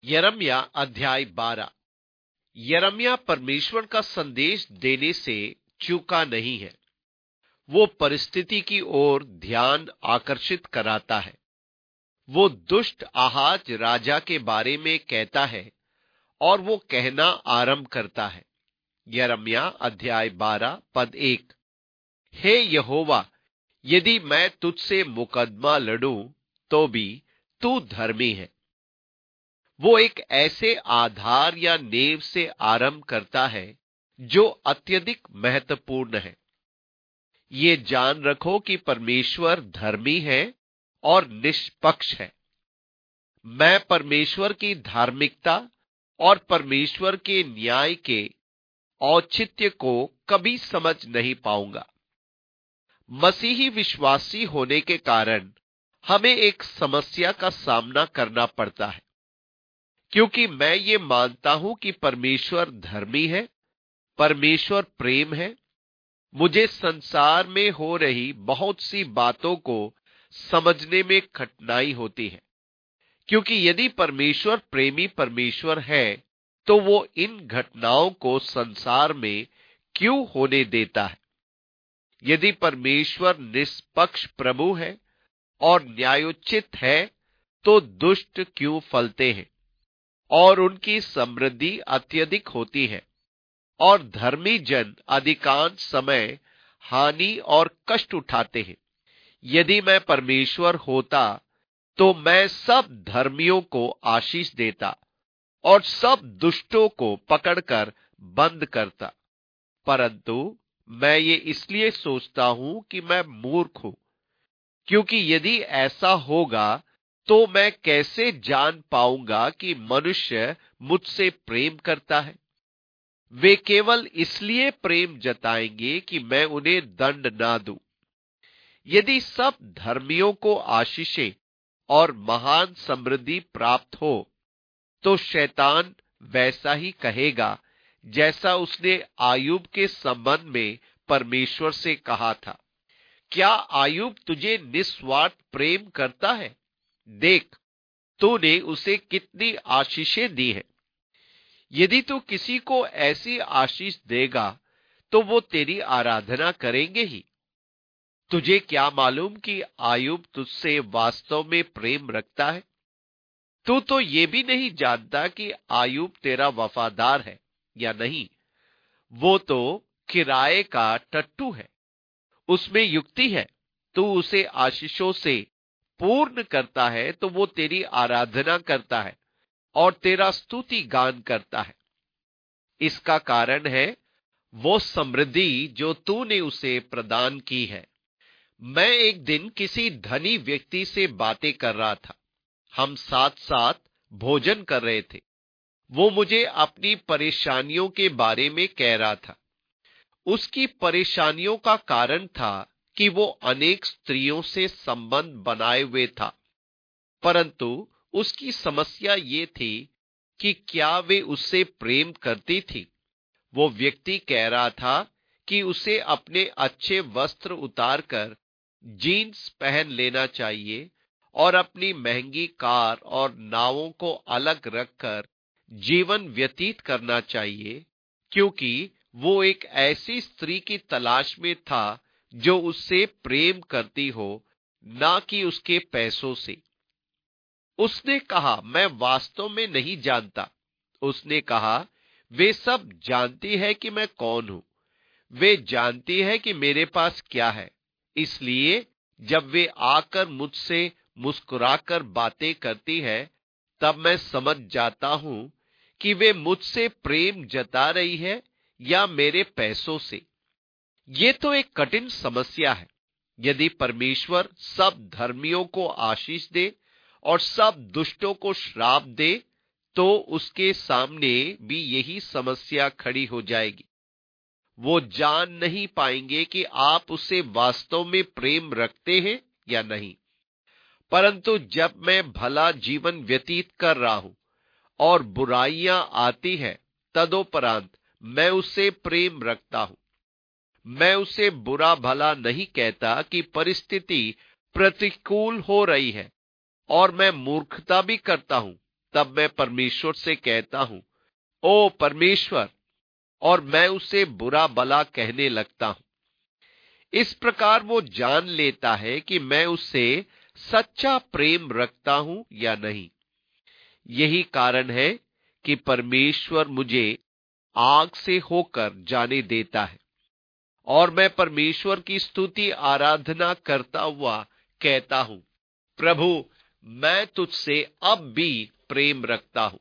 यिर्मयाह अध्याय 12। यिर्मयाह परमेश्वर का संदेश देने से चूका नहीं है। वो परिस्थिति की ओर ध्यान आकर्षित कराता है। वो दुष्ट आहाज राजा के बारे में कहता है और वो कहना आरंभ करता है। यिर्मयाह अध्याय 12 पद 1। हे यहोवा, यदि मैं तुझसे मुकदमा लड़ूं तो भी तू धर्मी है। वो एक ऐसे आधार या नींव से आरंभ करता है जो अत्यधिक महत्वपूर्ण है। ये जान रखो कि परमेश्वर धर्मी है और निष्पक्ष है। मैं परमेश्वर की धार्मिकता और परमेश्वर के न्याय के औचित्य को कभी समझ नहीं पाऊंगा। मसीही विश्वासी होने के कारण हमें एक समस्या का सामना करना पड़ता है, क्योंकि मैं ये मानता हूं कि परमेश्वर धर्मी है, परमेश्वर प्रेम है। मुझे संसार में हो रही बहुत सी बातों को समझने में कठिनाई होती है, क्योंकि यदि परमेश्वर प्रेमी परमेश्वर है तो वो इन घटनाओं को संसार में क्यों होने देता है। यदि परमेश्वर निष्पक्ष प्रभु है और न्यायोचित है तो दुष्ट क्यों फलते हैं और उनकी समृद्धि अत्यधिक होती है, और धर्मी जन अधिकांश समय हानि और कष्ट उठाते हैं। यदि मैं परमेश्वर होता तो मैं सब धर्मियों को आशीष देता और सब दुष्टों को पकड़कर बंद करता, परंतु मैं ये इसलिए सोचता हूं कि मैं मूर्ख हूं, क्योंकि यदि ऐसा होगा तो मैं कैसे जान पाऊंगा कि मनुष्य मुझसे प्रेम करता है। वे केवल इसलिए प्रेम जताएंगे कि मैं उन्हें दंड ना दूं। यदि सब धर्मियों को आशीषें और महान समृद्धि प्राप्त हो तो शैतान वैसा ही कहेगा जैसा उसने आयूब के संबंध में परमेश्वर से कहा था। क्या आयूब तुझे निस्वार्थ प्रेम करता है? देख, तूने उसे कितनी आशीषें दी हैं। यदि तू किसी को ऐसी आशीष देगा तो वो तेरी आराधना करेंगे ही। तुझे क्या मालूम कि आयूब तुझसे वास्तव में प्रेम रखता है? तू तो ये भी नहीं जानता कि आयूब तेरा वफादार है या नहीं। वो तो किराए का टट्टू है, उसमें युक्ति है। तू उसे आशीषों से पूर्ण करता है तो वो तेरी आराधना करता है और तेरा स्तुति गान करता है। इसका कारण है वो समृद्धि जो तूने उसे प्रदान की है। मैं एक दिन किसी धनी व्यक्ति से बातें कर रहा था। हम साथ साथ भोजन कर रहे थे। वो मुझे अपनी परेशानियों के बारे में कह रहा था। उसकी परेशानियों का कारण था कि वो अनेक स्त्रियों से संबंध बनाए हुए था, परंतु उसकी समस्या ये थी कि क्या वे उससे प्रेम करती थी। वो व्यक्ति कह रहा था कि उसे अपने अच्छे वस्त्र उतारकर जीन्स पहन लेना चाहिए और अपनी महंगी कार और नावों को अलग रखकर जीवन व्यतीत करना चाहिए, क्योंकि वो एक ऐसी स्त्री की तलाश में था जो उससे प्रेम करती हो, ना कि उसके पैसों से। उसने कहा, मैं वास्तव में नहीं जानता। उसने कहा, वे सब जानती है कि मैं कौन हूं। वे जानती है कि मेरे पास क्या है। इसलिए जब वे आकर मुझसे मुस्कुराकर बातें करती है तब मैं समझ जाता हूं कि वे मुझसे प्रेम जता रही है या मेरे पैसों से। ये तो एक कठिन समस्या है। यदि परमेश्वर सब धर्मियों को आशीष दे और सब दुष्टों को श्राप दे तो उसके सामने भी यही समस्या खड़ी हो जाएगी। वो जान नहीं पाएंगे कि आप उसे वास्तव में प्रेम रखते हैं या नहीं। परंतु जब मैं भला जीवन व्यतीत कर रहा हूं और बुराइयां आती है, तदोपरांत मैं उससे प्रेम रखता हूं। मैं उसे बुरा भला नहीं कहता कि परिस्थिति प्रतिकूल हो रही है और मैं मूर्खता भी करता हूं, तब मैं परमेश्वर से कहता हूं, ओ परमेश्वर, और मैं उसे बुरा भला कहने लगता हूं। इस प्रकार वो जान लेता है कि मैं उससे सच्चा प्रेम रखता हूं या नहीं। यही कारण है कि परमेश्वर मुझे आग से होकर जाने देता है, और मैं परमेश्वर की स्तुति आराधना करता हुआ कहता हूं, प्रभु, मैं तुझसे अब भी प्रेम रखता हूं।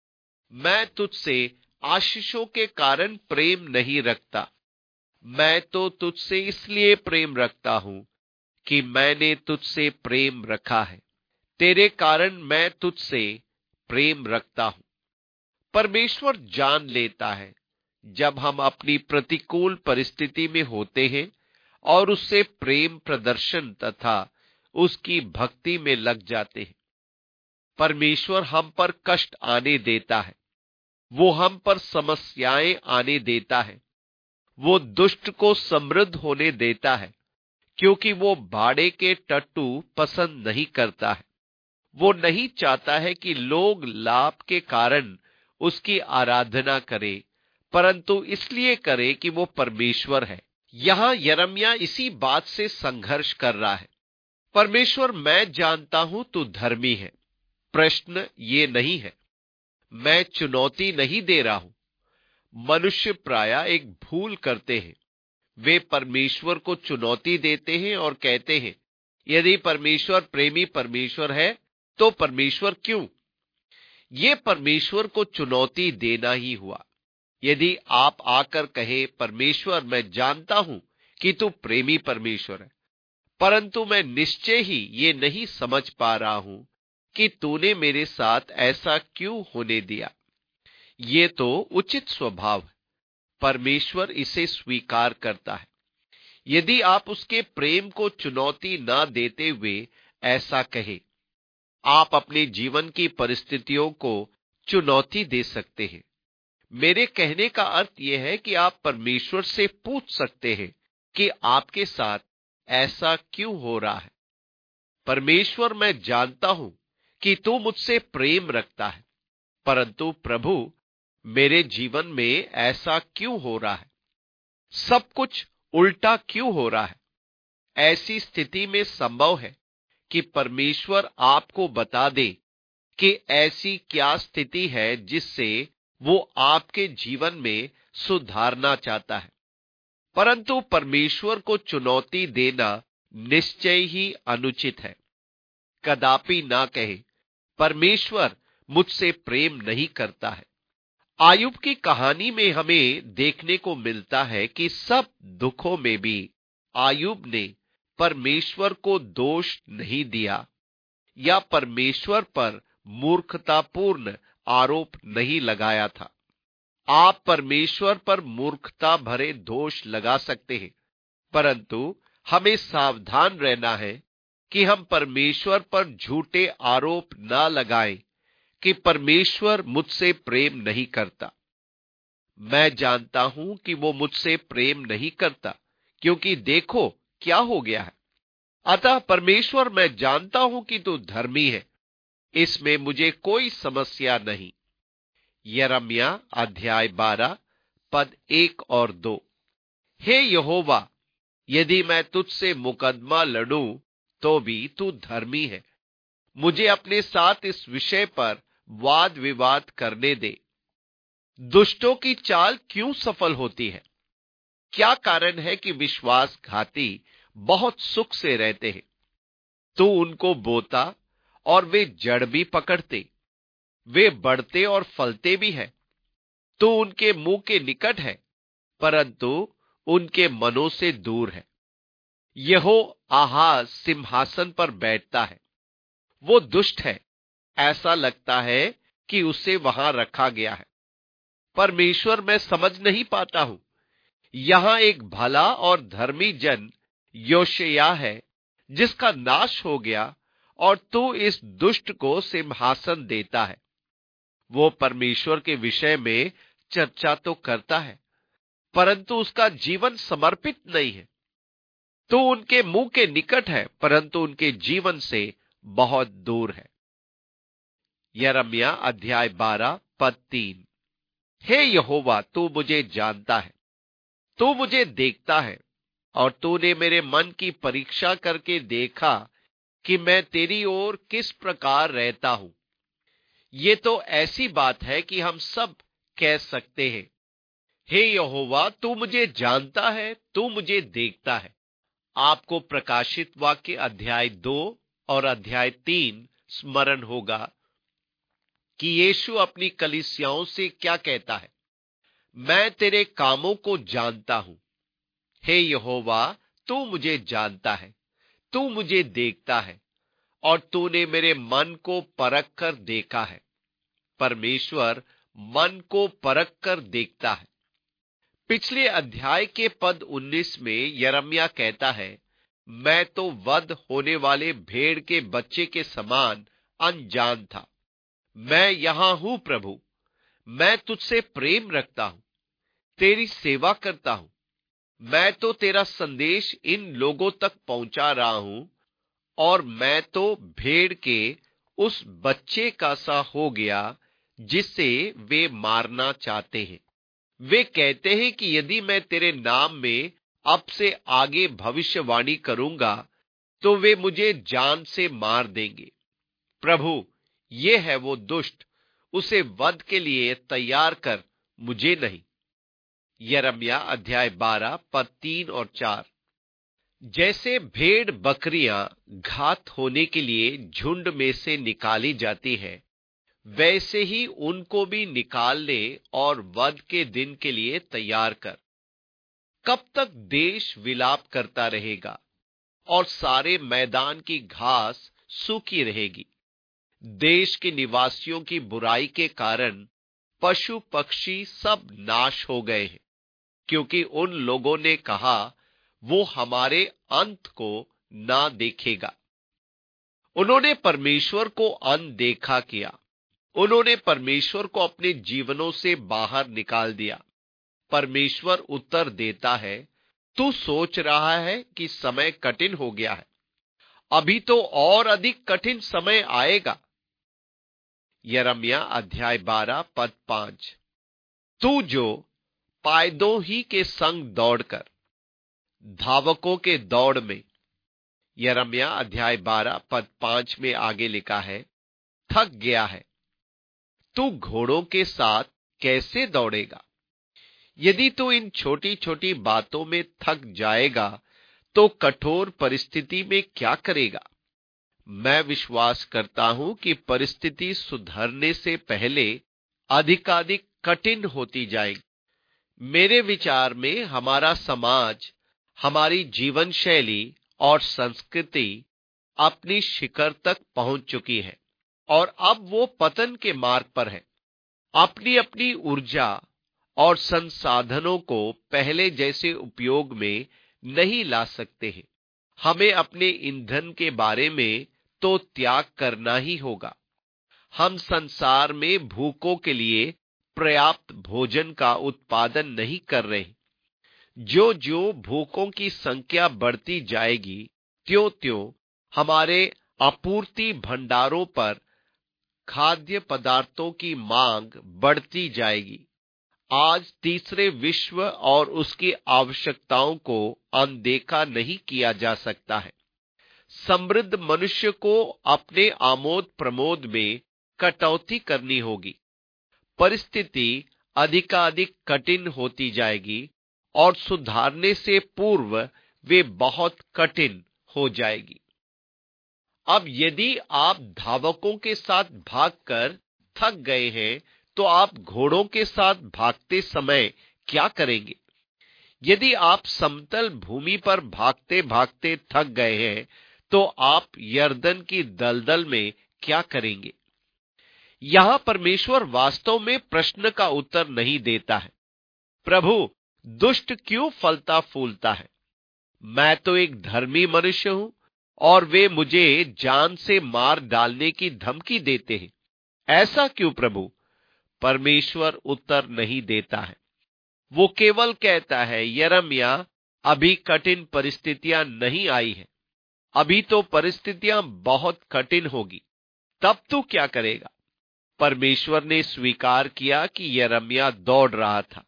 मैं तुझसे आशीषों के कारण प्रेम नहीं रखता। मैं तो तुझसे इसलिए प्रेम रखता हूं कि मैंने तुझसे प्रेम रखा है। तेरे कारण मैं तुझसे प्रेम रखता हूं। परमेश्वर जान लेता है जब हम अपनी प्रतिकूल परिस्थिति में होते हैं और उससे प्रेम प्रदर्शन तथा उसकी भक्ति में लग जाते हैं। परमेश्वर हम पर कष्ट आने देता है, वो हम पर समस्याएं आने देता है, वो दुष्ट को समृद्ध होने देता है, क्योंकि वो भाड़े के टट्टू पसंद नहीं करता है। वो नहीं चाहता है कि लोग लाभ के कारण उसकी आराधना करें, परंतु इसलिए करे कि वो परमेश्वर है। यहां यिर्मयाह इसी बात से संघर्ष कर रहा है। परमेश्वर, मैं जानता हूं तू धर्मी है। प्रश्न ये नहीं है, मैं चुनौती नहीं दे रहा हूं। मनुष्य प्रायः एक भूल करते हैं। वे परमेश्वर को चुनौती देते हैं और कहते हैं, यदि परमेश्वर प्रेमी परमेश्वर है तो परमेश्वर क्यों? ये परमेश्वर को चुनौती देना ही हुआ। यदि आप आकर कहे, परमेश्वर, मैं जानता हूं कि तू प्रेमी परमेश्वर है, परंतु मैं निश्चय ही ये नहीं समझ पा रहा हूं कि तूने मेरे साथ ऐसा क्यों होने दिया। ये तो उचित स्वभाव है। परमेश्वर इसे स्वीकार करता है। यदि आप उसके प्रेम को चुनौती ना देते हुए ऐसा कहे, आप अपने जीवन की परिस्थितियों को चुनौती दे सकते हैं। मेरे कहने का अर्थ यह है कि आप परमेश्वर से पूछ सकते हैं कि आपके साथ ऐसा क्यों हो रहा है। परमेश्वर, मैं जानता हूं कि तू मुझसे प्रेम रखता है, परंतु प्रभु, मेरे जीवन में ऐसा क्यों हो रहा है? सब कुछ उल्टा क्यों हो रहा है? ऐसी स्थिति में संभव है कि परमेश्वर आपको बता दे कि ऐसी क्या स्थिति है जिससे वो आपके जीवन में सुधारना चाहता है। परंतु परमेश्वर को चुनौती देना निश्चय ही अनुचित है। कदापि ना कहे, परमेश्वर मुझसे प्रेम नहीं करता है। आयुब की कहानी में हमें देखने को मिलता है कि सब दुखों में भी आयुब ने परमेश्वर को दोष नहीं दिया या परमेश्वर पर मूर्खतापूर्ण आरोप नहीं लगाया था। आप परमेश्वर पर मूर्खता भरे दोष लगा सकते हैं, परंतु हमें सावधान रहना है कि हम परमेश्वर पर झूठे आरोप ना लगाएं कि परमेश्वर मुझसे प्रेम नहीं करता। मैं जानता हूं कि वो मुझसे प्रेम नहीं करता, क्योंकि देखो क्या हो गया है। अतः परमेश्वर, मैं जानता हूं कि तू धर्मी है, इसमें मुझे कोई समस्या नहीं। यिर्मयाह अध्याय 12 पद 1 और 2। हे यहोवा, यदि मैं तुझसे मुकदमा लड़ूं तो भी तू धर्मी है। मुझे अपने साथ इस विषय पर वाद विवाद करने दे। दुष्टों की चाल क्यों सफल होती है? क्या कारण है कि विश्वासघाती बहुत सुख से रहते हैं? तू उनको बोता और वे जड़ भी पकड़ते, वे बढ़ते और फलते भी है। तू उनके मुंह के निकट है, परंतु उनके मनों से दूर है। यहोआहाज सिंहासन पर बैठता है, वो दुष्ट है, ऐसा लगता है कि उसे वहां रखा गया है। परमेश्वर, मैं समझ नहीं पाता हूं। यहां एक भला और धर्मी जन योशिय्याह है, जिसका नाश हो गया, और तू इस दुष्ट को सिंहासन देता है। वो परमेश्वर के विषय में चर्चा तो करता है, परंतु उसका जीवन समर्पित नहीं है। तो उनके मुंह के निकट है, परंतु उनके जीवन से बहुत दूर है। यिर्मयाह अध्याय 12 पद 3। हे यहोवा, तू मुझे जानता है, तू मुझे देखता है, और तूने मेरे मन की परीक्षा करके देखा कि मैं तेरी ओर किस प्रकार रहता हूं। ये तो ऐसी बात है कि हम सब कह सकते हैं, हे यहोवा, तू मुझे जानता है, तू मुझे देखता है। आपको प्रकाशित वाक्य अध्याय 2 और अध्याय 3 स्मरण होगा कि यीशु अपनी कलीसियाओं से क्या कहता है, मैं तेरे कामों को जानता हूं। हे यहोवा, तू मुझे जानता है, तू मुझे देखता है, और तूने मेरे मन को परख कर देखा है। परमेश्वर मन को परख कर देखता है। पिछले अध्याय के पद 19 में यिर्मयाह कहता है, मैं तो वध होने वाले भेड़ के बच्चे के समान अनजान था। मैं यहां हूं प्रभु, मैं तुझसे प्रेम रखता हूं, तेरी सेवा करता हूं। मैं तो तेरा संदेश इन लोगों तक पहुंचा रहा हूं, और मैं तो भेड़ के उस बच्चे का सा हो गया जिसे वे मारना चाहते हैं। वे कहते हैं कि यदि मैं तेरे नाम में अब से आगे भविष्यवाणी करूंगा तो वे मुझे जान से मार देंगे। प्रभु, ये है वो दुष्ट, उसे वध के लिए तैयार कर, मुझे नहीं। यिर्मयाह अध्याय 12 पद 3 और 4। जैसे भेड़ बकरियां घात होने के लिए झुंड में से निकाली जाती है, वैसे ही उनको भी निकाल ले और वध के दिन के लिए तैयार कर। कब तक देश विलाप करता रहेगा और सारे मैदान की घास सूखी रहेगी। देश के निवासियों की बुराई के कारण पशु पक्षी सब नाश हो गए हैं, क्योंकि उन लोगों ने कहा, वो हमारे अंत को ना देखेगा। उन्होंने परमेश्वर को अनदेखा किया। उन्होंने परमेश्वर को अपने जीवनों से बाहर निकाल दिया। परमेश्वर उत्तर देता है, तू सोच रहा है कि समय कठिन हो गया है, अभी तो और अधिक कठिन समय आएगा। यिर्मयाह अध्याय 12 पद 5। तू जो पायदों ही के संग दौड़कर धावकों के दौड़ में, यिर्मयाह अध्याय 12 पद 5 में आगे लिखा है, थक गया है, तू घोड़ों के साथ कैसे दौड़ेगा। यदि तू इन छोटी छोटी बातों में थक जाएगा तो कठोर परिस्थिति में क्या करेगा। मैं विश्वास करता हूं कि परिस्थिति सुधरने से पहले अधिकाधिक कठिन होती जाएगी। मेरे विचार में हमारा समाज, हमारी जीवन शैली और संस्कृति अपनी शिखर तक पहुंच चुकी है और अब वो पतन के मार्ग पर है। अपनी अपनी ऊर्जा और संसाधनों को पहले जैसे उपयोग में नहीं ला सकते हैं। हमें अपने ईंधन के बारे में तो त्याग करना ही होगा। हम संसार में भूखों के लिए पर्याप्त भोजन का उत्पादन नहीं कर रहे। जो जो भूखों की संख्या बढ़ती जाएगी, त्यों त्यों हमारे आपूर्ति भंडारों पर खाद्य पदार्थों की मांग बढ़ती जाएगी। आज तीसरे विश्व और उसकी आवश्यकताओं को अनदेखा नहीं किया जा सकता है। समृद्ध मनुष्य को अपने आमोद प्रमोद में कटौती करनी होगी। परिस्थिति अधिकाधिक कठिन होती जाएगी और सुधारने से पूर्व वे बहुत कठिन हो जाएगी। अब यदि आप धावकों के साथ भागकर थक गए हैं तो आप घोड़ों के साथ भागते समय क्या करेंगे। यदि आप समतल भूमि पर भागते भागते थक गए हैं तो आप यर्दन की दलदल में क्या करेंगे। यहां परमेश्वर वास्तव में प्रश्न का उत्तर नहीं देता है, प्रभु दुष्ट क्यों फलता फूलता है। मैं तो एक धर्मी मनुष्य हूं और वे मुझे जान से मार डालने की धमकी देते हैं। ऐसा क्यों प्रभु। परमेश्वर उत्तर नहीं देता है। वो केवल कहता है, यिर्मयाह अभी कठिन परिस्थितियां नहीं आई है, अभी तो परिस्थितियां बहुत कठिन होगी, तब तू क्या करेगा। परमेश्वर ने स्वीकार किया कि यिर्मयाह दौड़ रहा था।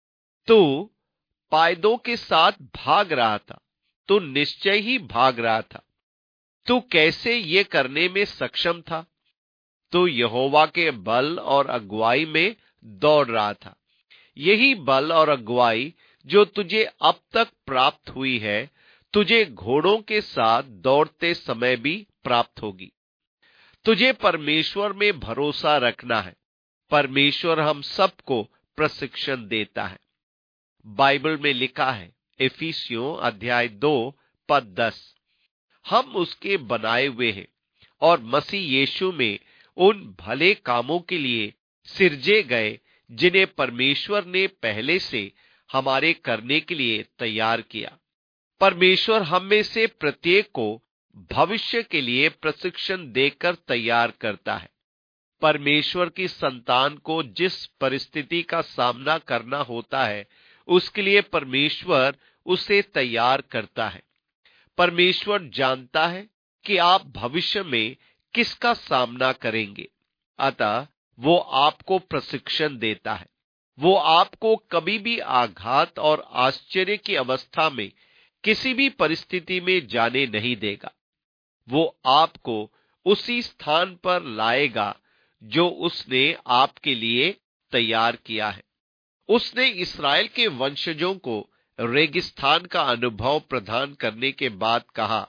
तू पायदों के साथ भाग रहा था, तू निश्चय ही भाग रहा था। तू कैसे ये करने में सक्षम था? तू यहोवा के बल और अगुवाई में दौड़ रहा था। यही बल और अगुवाई जो तुझे अब तक प्राप्त हुई है, तुझे घोड़ों के साथ दौड़ते समय भी प्राप्त होगी। तुझे परमेश्वर में भरोसा रखना है। परमेश्वर हम सबको प्रशिक्षण देता है। बाइबल में लिखा है, इफिसियों अध्याय 2 पद 10, हम उसके बनाए हुए हैं और मसीह यीशु में उन भले कामों के लिए सिरजे गए जिन्हें परमेश्वर ने पहले से हमारे करने के लिए तैयार किया। परमेश्वर हम में से प्रत्येक को भविष्य के लिए प्रशिक्षण देकर तैयार करता है। परमेश्वर की संतान को जिस परिस्थिति का सामना करना होता है, उसके लिए परमेश्वर उसे तैयार करता है। परमेश्वर जानता है कि आप भविष्य में किसका सामना करेंगे, अतः वो आपको प्रशिक्षण देता है। वो आपको कभी भी आघात और आश्चर्य की अवस्था में किसी भी परिस्थिति में जाने नहीं देगा। वो आपको उसी स्थान पर लाएगा जो उसने आपके लिए तैयार किया है। उसने इस्राएल के वंशजों को रेगिस्तान का अनुभव प्रदान करने के बाद कहा,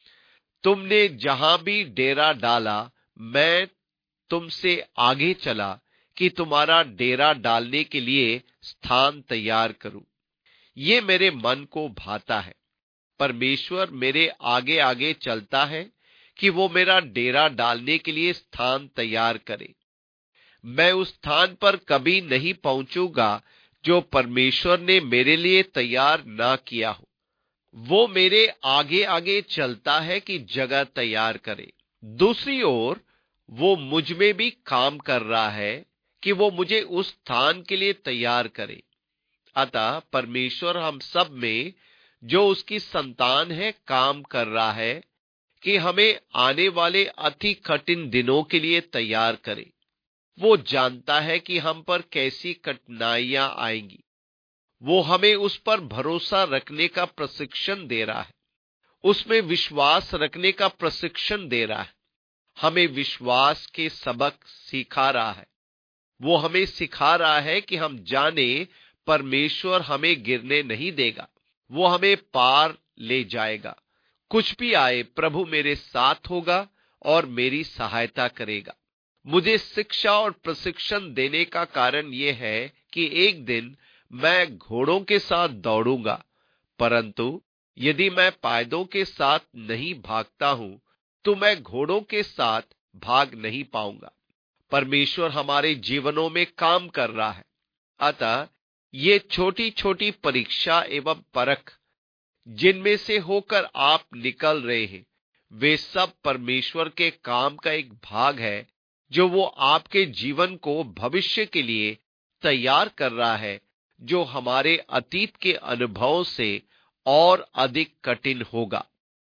तुमने जहां भी डेरा डाला, मैं तुमसे आगे चला कि तुम्हारा डेरा डालने के लिए स्थान तैयार करूं। ये मेरे मन को भाता है। परमेश्वर मेरे आगे आगे चलता है कि वो मेरा डेरा डालने के लिए स्थान तैयार करे। मैं उस स्थान पर कभी नहीं पहुंचूंगा जो परमेश्वर ने मेरे लिए तैयार ना किया हो। वो मेरे आगे आगे चलता है कि जगह तैयार करे। दूसरी ओर वो मुझ में भी काम कर रहा है कि वो मुझे उस स्थान के लिए तैयार करे। अतः परमेश्वर हम सब में जो उसकी संतान है काम कर रहा है कि हमें आने वाले अति कठिन दिनों के लिए तैयार करे। वो जानता है कि हम पर कैसी कठिनाइयां आएंगी। वो हमें उस पर भरोसा रखने का प्रशिक्षण दे रहा है, उसमें विश्वास रखने का प्रशिक्षण दे रहा है, हमें विश्वास के सबक सिखा रहा है। वो हमें सिखा रहा है कि हम जाने परमेश्वर हमें गिरने नहीं देगा, वो हमें पार ले जाएगा। कुछ भी आए, प्रभु मेरे साथ होगा और मेरी सहायता करेगा। मुझे शिक्षा और प्रशिक्षण देने का कारण यह है कि एक दिन मैं घोड़ों के साथ दौड़ूंगा, परंतु यदि मैं पायदों के साथ नहीं भागता हूं तो मैं घोड़ों के साथ भाग नहीं पाऊंगा। परमेश्वर हमारे जीवनों में काम कर रहा है। अतः ये छोटी छोटी परीक्षा एवं परख जिनमें से होकर आप निकल रहे हैं, वे सब परमेश्वर के काम का एक भाग है जो वो आपके जीवन को भविष्य के लिए तैयार कर रहा है, जो हमारे अतीत के अनुभव से और अधिक कठिन होगा।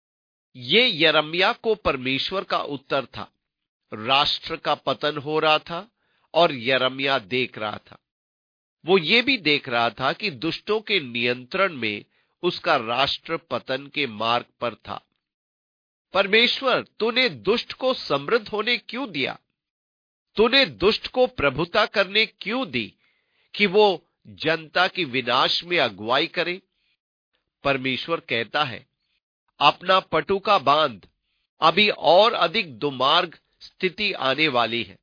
ये यिर्मयाह को परमेश्वर का उत्तर था। राष्ट्र का पतन हो रहा था और यिर्मयाह देख रहा था। वो ये भी देख रहा था कि दुष्टों के नियंत्रण में उसका राष्ट्र पतन के मार्ग पर था। परमेश्वर, तूने दुष्ट को समृद्ध होने क्यों दिया? तूने दुष्ट को प्रभुता करने क्यों दी कि वो जनता की विनाश में अगुवाई करे? परमेश्वर कहता है, अपना पटुका बांध, अभी और अधिक दुर्मार्ग स्थिति आने वाली है।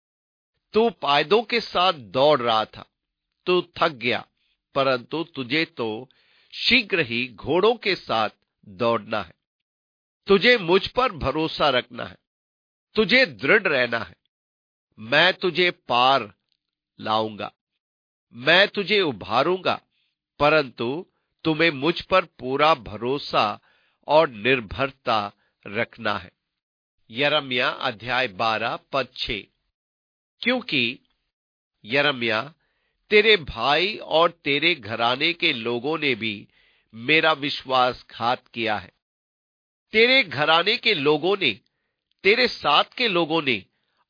तू पायदों के साथ दौड़ रहा था, तू थक गया, परंतु तुझे तो शीघ्र ही घोड़ों के साथ दौड़ना है। तुझे मुझ पर भरोसा रखना है, तुझे दृढ़ रहना है। मैं तुझे पार लाऊंगा, मैं तुझे उभारूंगा, परंतु तुम्हें मुझ पर पूरा भरोसा और निर्भरता रखना है। यिर्मयाह अध्याय 12 पद 6। क्योंकि यिर्मयाह, तेरे भाई और तेरे घराने के लोगों ने भी मेरा विश्वासघात किया है। तेरे घराने के लोगों ने, तेरे साथ के लोगों ने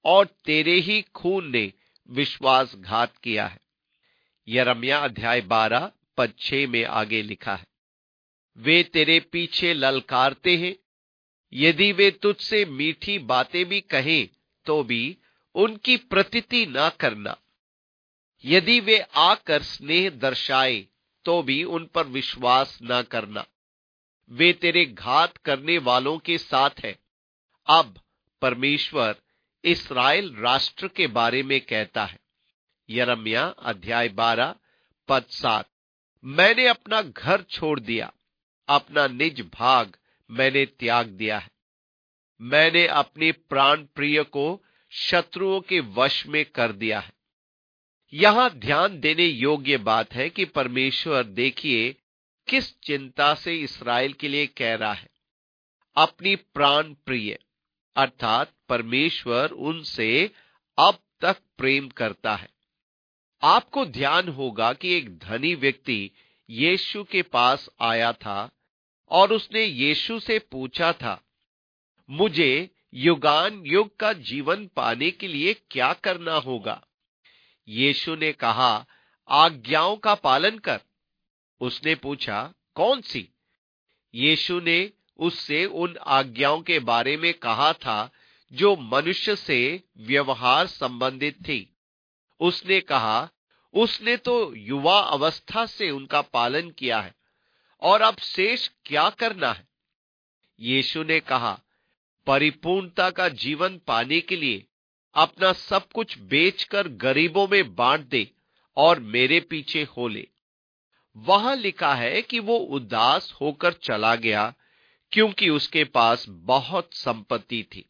और तेरे ही खून ने विश्वासघात किया है। यिर्मयाह अध्याय 12 पद 6 में आगे लिखा है, वे तेरे पीछे ललकारते हैं, यदि वे तुझसे मीठी बातें भी कहें तो भी उनकी प्रतीति ना करना। यदि वे आकर स्नेह दर्शाए तो भी उन पर विश्वास ना करना। वे तेरे घात करने वालों के साथ है। अब परमेश्वर इस्राएल राष्ट्र के बारे में कहता है, यिर्मयाह अध्याय 12 पद 7, मैंने अपना घर छोड़ दिया, अपना निज भाग मैंने त्याग दिया है। मैंने अपने प्राण प्रिय को शत्रुओं के वश में कर दिया है। यहां ध्यान देने योग्य बात है कि परमेश्वर देखिए किस चिंता से इस्राएल के लिए कह रहा है, अपनी प्राण प्रिय, अर्थात परमेश्वर उनसे अब तक प्रेम करता है। आपको ध्यान होगा कि एक धनी व्यक्ति यीशु के पास आया था और उसने यीशु से पूछा था, मुझे युगान युग का जीवन पाने के लिए क्या करना होगा? यीशु ने कहा, आज्ञाओं का पालन कर। उसने पूछा, कौन सी? यीशु ने उससे उन आज्ञाओं के बारे में कहा था जो मनुष्य से व्यवहार संबंधित थी। उसने कहा, उसने तो युवा अवस्था से उनका पालन किया है और अब शेष क्या करना है? यीशु ने कहा, परिपूर्णता का जीवन पाने के लिए अपना सब कुछ बेचकर गरीबों में बांट दे और मेरे पीछे हो ले। वहां लिखा है कि वो उदास होकर चला गया क्योंकि उसके पास बहुत संपत्ति थी।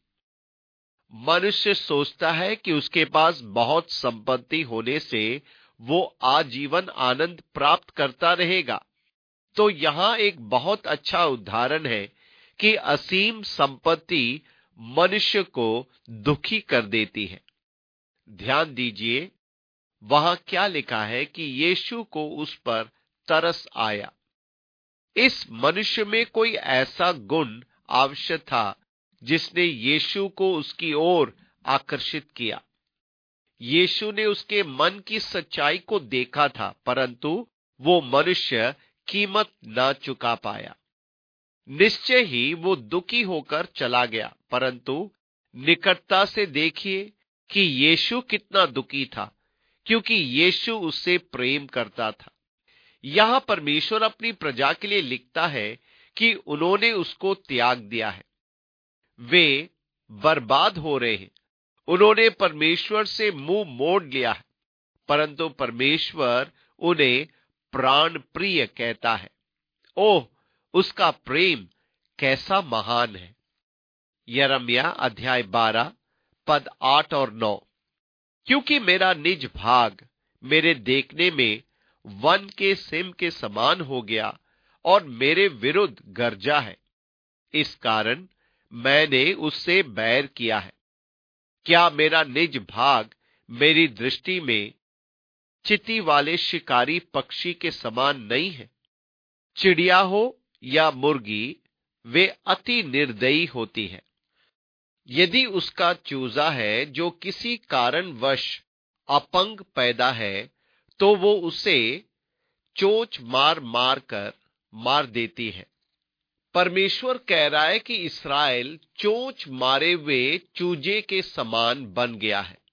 मनुष्य सोचता है कि उसके पास बहुत संपत्ति होने से वो आजीवन आनंद प्राप्त करता रहेगा। तो यहां एक बहुत अच्छा उदाहरण है कि असीम संपत्ति मनुष्य को दुखी कर देती है। ध्यान दीजिए, वहां क्या लिखा है कि यीशु को उस पर तरस आया। इस मनुष्य में कोई ऐसा गुण आवश्यक था जिसने यीशु को उसकी ओर आकर्षित किया। यीशु ने उसके मन की सच्चाई को देखा था, परंतु वो मनुष्य कीमत ना चुका पाया। निश्चय ही वो दुखी होकर चला गया, परंतु निकटता से देखिए कि यीशु कितना दुखी था, क्योंकि यीशु उससे प्रेम करता था। यहां परमेश्वर अपनी प्रजा के लिए लिखता है कि उन्होंने उसको त्याग दिया है। वे बर्बाद हो रहे हैं। उन्होंने परमेश्वर से मुंह मोड़ लिया है, परंतु परमेश्वर उन्हें प्राण प्रिय कहता है। ओह, उसका प्रेम कैसा महान है। यिर्मयाह अध्याय 12 पद 8 और 9, क्योंकि मेरा निज भाग मेरे देखने में वन के सिम के समान हो गया और मेरे विरुद्ध गरजा है, इस कारण मैंने उससे बैर किया है। क्या मेरा निज भाग मेरी दृष्टि में चिति वाले शिकारी पक्षी के समान नहीं है? चिड़िया हो या मुर्गी, वे अति निर्दयी होती है। यदि उसका चूजा है जो किसी कारणवश अपंग पैदा है, तो वो उसे चोंच मार मार कर मार देती है। परमेश्वर कह रहा है कि इस्राएल चोंच मारे हुए चूजे के समान बन गया है।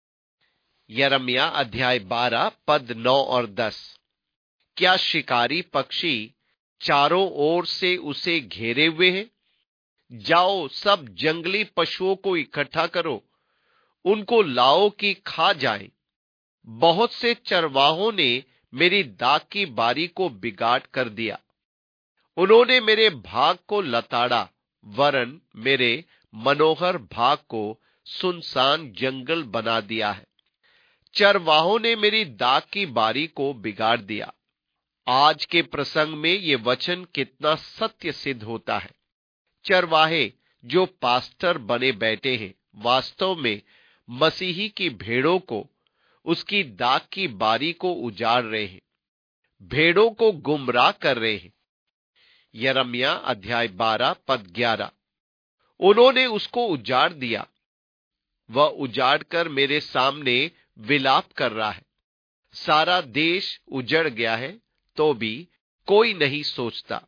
यिर्मयाह अध्याय 12 पद 9 और 10, क्या शिकारी पक्षी चारों ओर से उसे घेरे हुए हैं? जाओ, सब जंगली पशुओं को इकट्ठा करो, उनको लाओ कि खा जाएं। बहुत से चरवाहों ने मेरी दाख की बारी को बिगाड़ कर दिया। उन्होंने मेरे भाग को लताड़ा, वरन मेरे मनोहर भाग को सुनसान जंगल बना दिया है। चरवाहों ने मेरी दाख की बारी को बिगाड़ दिया। आज के प्रसंग में ये वचन कितना सत्य सिद्ध होता है। चरवाहे जो पास्टर बने बैठे हैं, वास्तव में मसीही की भेड़ों को, उसकी दाख की बारी को उजाड़ रहे हैं, भेड़ों को गुमराह कर रहे हैं। यिर्मयाह अध्याय 12 पद 11, उन्होंने उसको उजाड़ दिया, वह उजाड़कर मेरे सामने विलाप कर रहा है। सारा देश उजड़ गया है, तो भी कोई नहीं सोचता।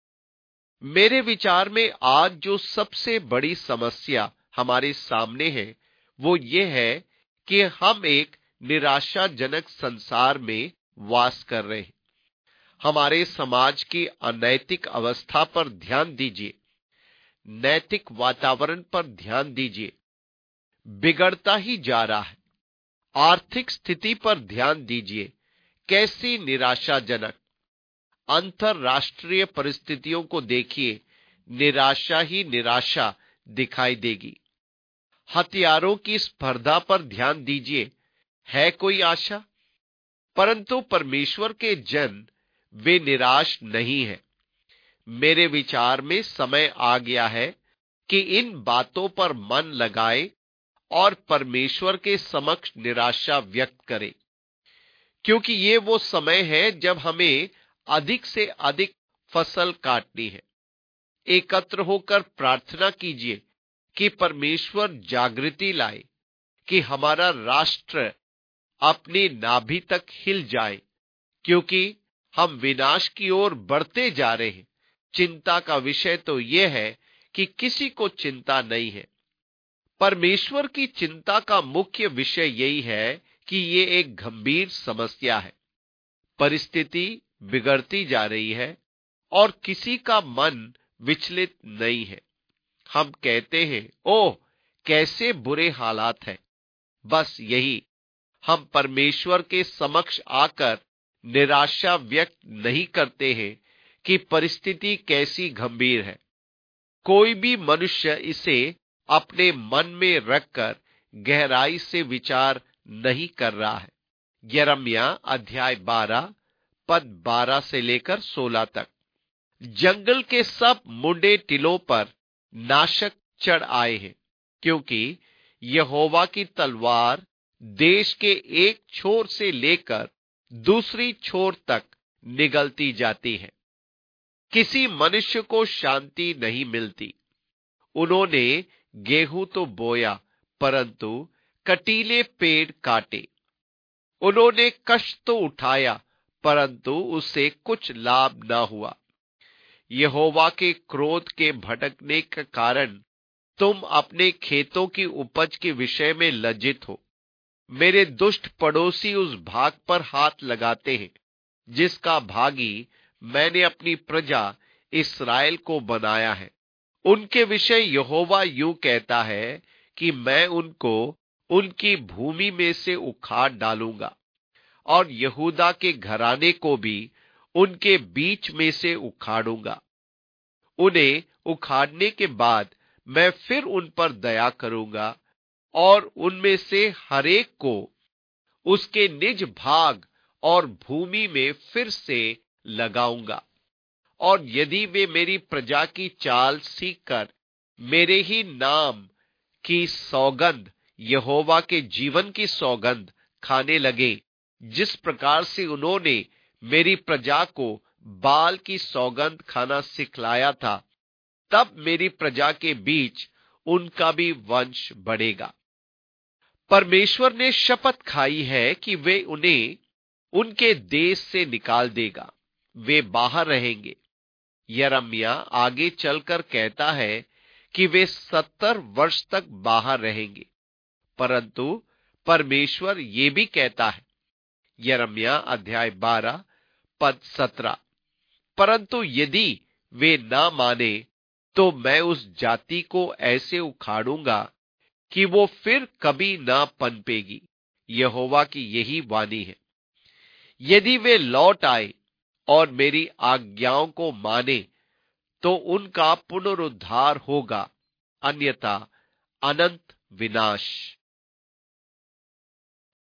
मेरे विचार में आज जो सबसे बड़ी समस्या हमारे सामने है, वो ये है कि हम एक निराशाजनक संसार में वास कर रहे हैं। हमारे समाज की अनैतिक अवस्था पर ध्यान दीजिए, नैतिक वातावरण पर ध्यान दीजिए, बिगड़ता ही जा रहा है। आर्थिक स्थिति पर ध्यान दीजिए, कैसी निराशाजनक। अंतरराष्ट्रीय परिस्थितियों को देखिए, निराशा ही निराशा दिखाई देगी। हथियारों की स्पर्धा पर ध्यान दीजिए, है कोई आशा? परंतु परमेश्वर के जन वे निराश नहीं है। मेरे विचार में समय आ गया है कि इन बातों पर मन लगाए और परमेश्वर के समक्ष निराशा व्यक्त करें, क्योंकि ये वो समय है जब हमें अधिक से अधिक फसल काटनी है। एकत्र होकर प्रार्थना कीजिए कि परमेश्वर जागृति लाए, कि हमारा राष्ट्र अपनी नाभि तक हिल जाए, क्योंकि हम विनाश की ओर बढ़ते जा रहे हैं। चिंता का विषय तो यह है कि किसी को चिंता नहीं है। परमेश्वर की चिंता का मुख्य विषय यही है कि ये एक गंभीर समस्या है। परिस्थिति बिगड़ती जा रही है और किसी का मन विचलित नहीं है। हम कहते हैं, ओह कैसे बुरे हालात हैं। बस यही, हम परमेश्वर के समक्ष आकर निराशा व्यक्त नहीं करते हैं कि परिस्थिति कैसी गंभीर है। कोई भी मनुष्य इसे अपने मन में रखकर गहराई से विचार नहीं कर रहा है। यिर्मयाह अध्याय 12 पद 12 से लेकर 16 तक। जंगल के सब मुंडे टिलों पर नाशक चढ़ आए हैं, क्योंकि यहोवा की तलवार देश के एक छोर से लेकर दूसरी छोर तक निगलती जाती है। किसी मनुष्य को शांति नहीं मिलती। उन्होंने गेहूं तो बोया, परंतु कटीले पेड़ काटे। उन्होंने कष्ट तो उठाया, परंतु उससे कुछ लाभ न हुआ। यहोवा के क्रोध के भड़कने के कारण तुम अपने खेतों की उपज के विषय में लज्जित हो। मेरे दुष्ट पड़ोसी उस भाग पर हाथ लगाते हैं जिसका भागी मैंने अपनी प्रजा इस्राएल को बनाया है। उनके विषय यहोवा यूं कहता है कि मैं उनको उनकी भूमि में से उखाड़ डालूंगा और यहूदा के घराने को भी उनके बीच में से उखाड़ूंगा। उन्हें उखाड़ने के बाद मैं फिर उन पर दया करूंगा और उनमें से हरेक को उसके निज भाग और भूमि में फिर से लगाऊंगा। और यदि वे मेरी प्रजा की चाल सीखकर मेरे ही नाम की सौगंध, यहोवा के जीवन की सौगंध खाने लगे, जिस प्रकार से उन्होंने मेरी प्रजा को बाल की सौगंध खाना सिखलाया था, तब मेरी प्रजा के बीच उनका भी वंश बढ़ेगा। परमेश्वर ने शपथ खाई है कि वे उन्हें उनके देश से निकाल देगा, वे बाहर रहेंगे। यिर्मयाह आगे चलकर कहता है कि वे 70 वर्ष तक बाहर रहेंगे, परंतु परमेश्वर ये भी कहता है, यिर्मयाह अध्याय 12 पद 17, परंतु यदि वे ना माने तो मैं उस जाति को ऐसे उखाड़ूंगा कि वो फिर कभी ना पनपेगी। यहोवा की यही वाणी है। यदि वे लौट आए और मेरी आज्ञाओं को माने तो उनका पुनरुद्धार होगा, अन्यथा अनंत विनाश।